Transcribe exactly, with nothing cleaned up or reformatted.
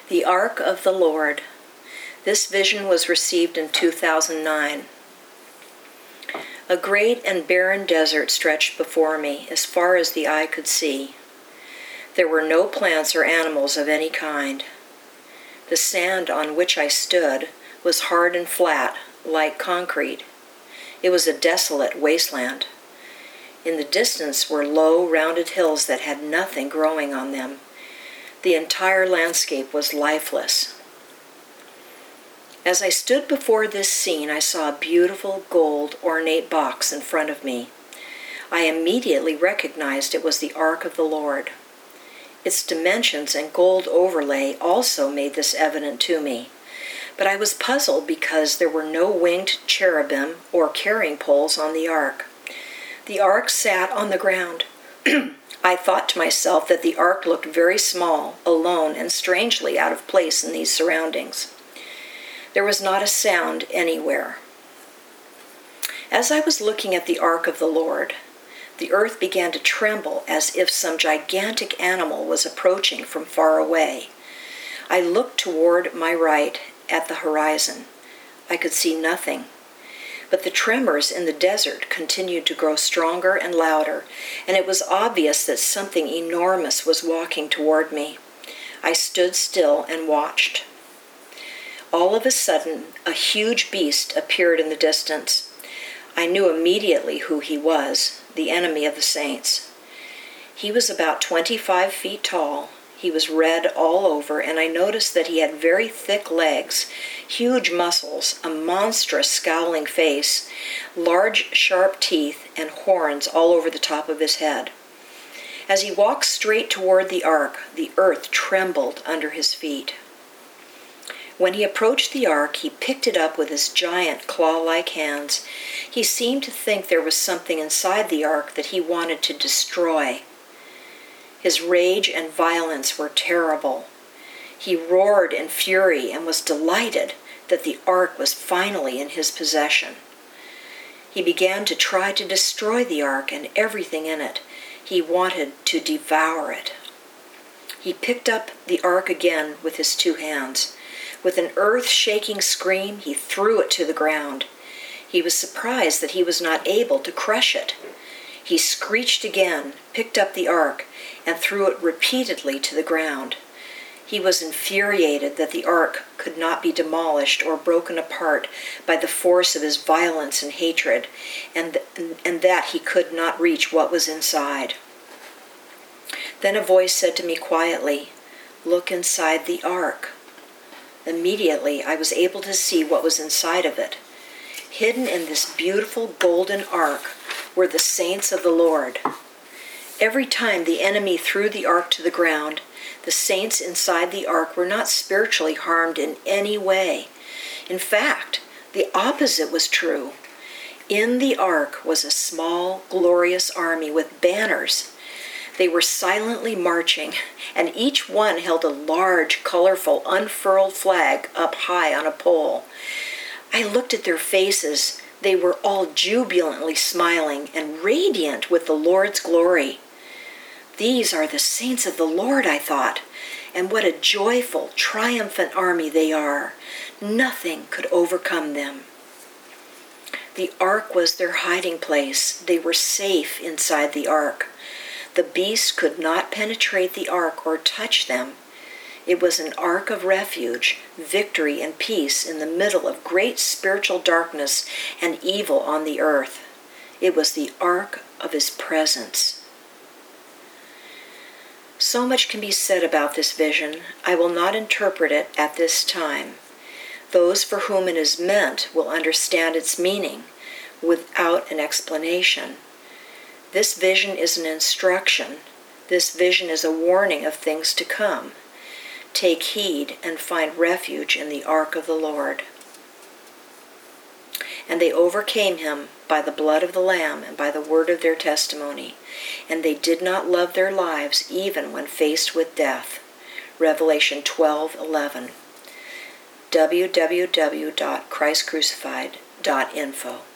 The Ark of the Lord. This vision was received in two thousand nine. A great and barren desert stretched before me, as far as the eye could see. There were no plants or animals of any kind. The sand on which I stood was hard and flat, like concrete. It was a desolate wasteland. In the distance were low, rounded hills that had nothing growing on them. The entire landscape was lifeless. As I stood before this scene, I saw a beautiful gold ornate box in front of me. I immediately recognized it was the Ark of the Lord. Its dimensions and gold overlay also made this evident to me, but I was puzzled because there were no winged cherubim or carrying poles on the Ark. The Ark sat on the ground. I thought to myself that the Ark looked very small, alone, and strangely out of place in these surroundings. There was not a sound anywhere. As I was looking at the Ark of the Lord, the earth began to tremble as if some gigantic animal was approaching from far away. I looked toward my right at the horizon. I could see nothing. But the tremors in the desert continued to grow stronger and louder, and it was obvious that something enormous was walking toward me. I stood still and watched. All of a sudden, a huge beast appeared in the distance. I knew immediately who he was, the enemy of the saints. He was about twenty-five feet tall. He was red all over, and I noticed that he had very thick legs, huge muscles, a monstrous scowling face, large sharp teeth, and horns all over the top of his head. As he walked straight toward the Ark, the earth trembled under his feet. When he approached the Ark, he picked it up with his giant claw-like hands. He seemed to think there was something inside the Ark that he wanted to destroy. His rage and violence were terrible. He roared in fury and was delighted that the Ark was finally in his possession. He began to try to destroy the Ark and everything in it. He wanted to devour it. He picked up the Ark again with his two hands. With an earth-shaking scream, he threw it to the ground. He was surprised that he was not able to crush it. He screeched again, picked up the Ark, and threw it repeatedly to the ground. He was infuriated that the Ark could not be demolished or broken apart by the force of his violence and hatred, and, th- and that he could not reach what was inside. Then a voice said to me quietly, "Look inside the Ark." Immediately, I was able to see what was inside of it. Hidden in this beautiful golden Ark were the saints of the Lord. Every time the enemy threw the Ark to the ground, the saints inside the Ark were not spiritually harmed in any way. In fact, the opposite was true. In the Ark was a small, glorious army with banners. They were silently marching, and each one held a large, colorful, unfurled flag up high on a pole. I looked at their faces. They were all jubilantly smiling and radiant with the Lord's glory. These are the saints of the Lord, I thought, and what a joyful, triumphant army they are. Nothing could overcome them. The Ark was their hiding place. They were safe inside the Ark. The beast could not penetrate the Ark or touch them. It was an ark of refuge, victory and peace in the middle of great spiritual darkness and evil on the earth. It was the ark of his presence. So much can be said about this vision. I will not interpret it at this time. Those for whom it is meant will understand its meaning without an explanation. This vision is an instruction. This vision is a warning of things to come. Take heed and find refuge in the Ark of the Lord. And they overcame him by the blood of the Lamb and by the word of their testimony, and they did not love their lives even when faced with death. Revelation twelve eleven. w w w dot christ crucified dot info